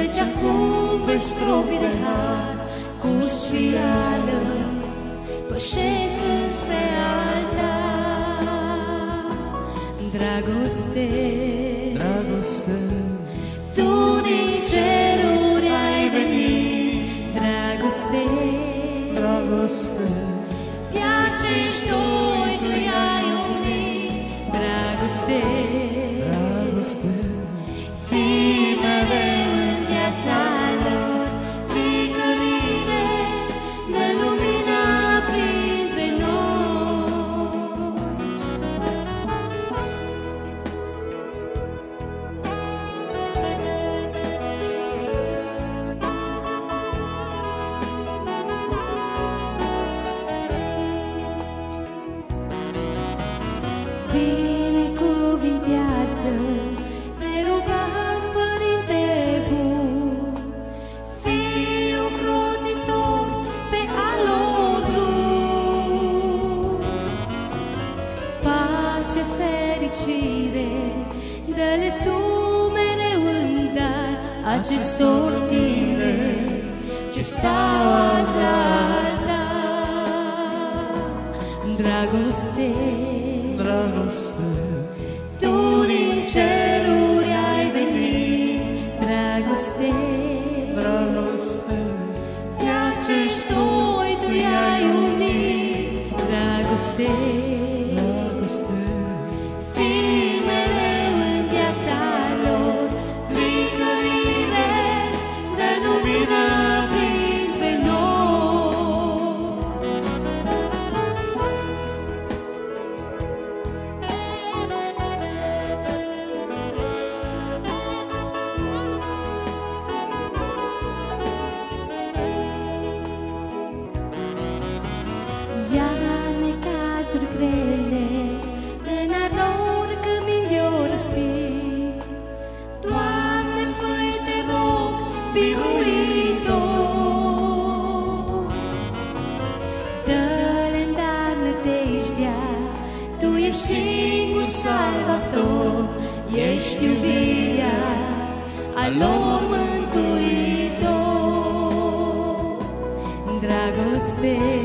Căci acum pe stropii de har, cu sfială, pășesc înspre altar. Dragoste, Dragoste, Tu din ceruri ai venit. Dragoste, Dragoste, pe acești doi Tu i-ai unit. Dragoste, Dragoste, fii mereu în viața lor. Licărire, dă lumina printre noi. Binecuvintează, te rugăm, Părinte bun, fii ocrotitor pe al lor drum. Pace, fericire, dă-le Tu mereu în dar acestor tineri ce stau azi la altar. Dragoste, Dragoste, Tu din ceruri ai venit. Dragoste, Dragoste, pe acești doi Tu i-ai unit. Dragoste, Dragoste, fii mereu în viața lor. Licărire, dă lumină printre noi. Ia necazuri grele, în aror că minte or fi. Doamne, fă-i, te rog, biruitor. Dă-le-n dar nădejdea, Tu ești singur salvator. Ești iubirea a lor mântuitor. Dragoste,